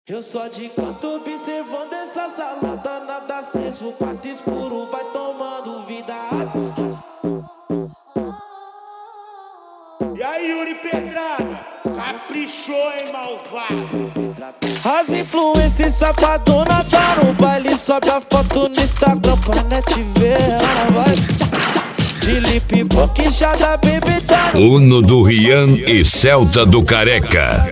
Eu só de canto observando essa salada, nada aceso, o quarto escuro vai tomando vida. E aí, Yuri Pedrada, caprichou, hein, malvado? As influências safadona tá no baile, sobe a foto no Instagram pra net ver. Ela vai de lip boquinchada, baby, tá no Uno do Rian e Celta do Careca.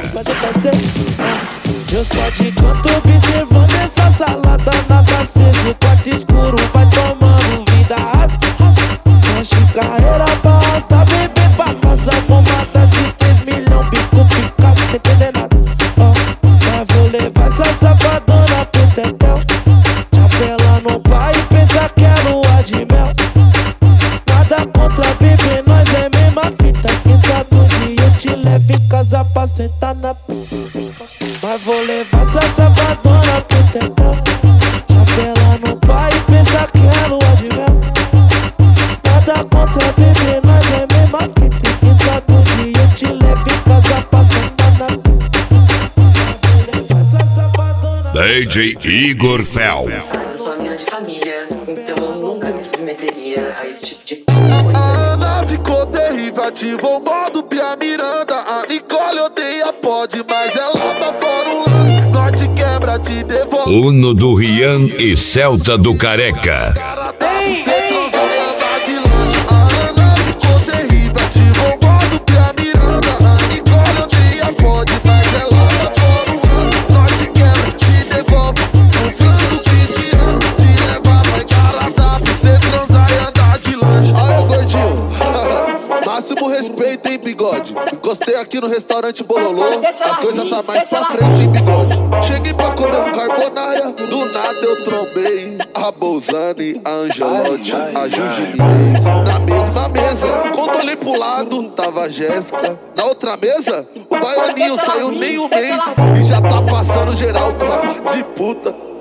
Eu só de canto observando essa salada, nada aceso, o quarto escuro vai tomando vida. Enche carreira pra arrastar, bebê pra casa, bomada de 3 milhões, bico fica sem entender nada. Mas vou levar essa safadona pro tetel, chapela no pai e pensa que é lua de mel. Nada contra bebê, nós é mesma fita, quem sabe um dia eu te levo em casa pra sentar na pista. Mas vou levar essa safadona pro tetel, chapela no pai e pensa que é lua de mel. Nada contra bebê, nós é mesma fita, quem sabe um dia eu te levo em casa pra sentar na pista. DJ Igor Fel. Eu sou uma menina de família, então eu nunca me submeteria a esse tipo de coisa. A Ana ficou terrível, ativou o modo Pia Miranda. A Nicole odeia pode, mas ela tá fora um lance. Norte quebra, te devolve. Uno do Rian e Celta do Careca. Cara, dá pra você transar e andar de lanche. A Ana ficou terrível, ativou o modo Pia Miranda. A Nicole odeia pode, mas ela tá fora um lance. Norte quebra, te devolve. Um frango que te amo, te levar pra cara, dá pra você transar e andar de lanche. Aí, gordinho, máximo respeito, hein, bigode. Encostei aqui no restaurante Bololô, as coisas tá mais pra frente, hein, bigode. Cheguei pra comer um carbonara, do nada eu trombei a Bolzani, a Angelotti, a Juju Minez. Na mesma mesa, quando olhei pro lado, tava a Jéssica. Na outra mesa, o baianinho saiu nem um mês e já tá passando geral com uma parte de puta.